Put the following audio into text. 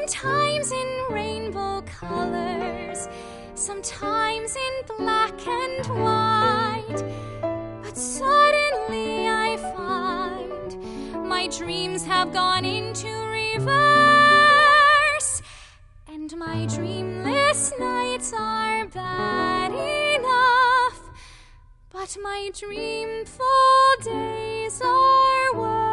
sometimes in rainbow colors, sometimes in black and white. But suddenly I find my dreams have gone into reverse, and my dreamless nights are bad enough, but my dreamful days are worse.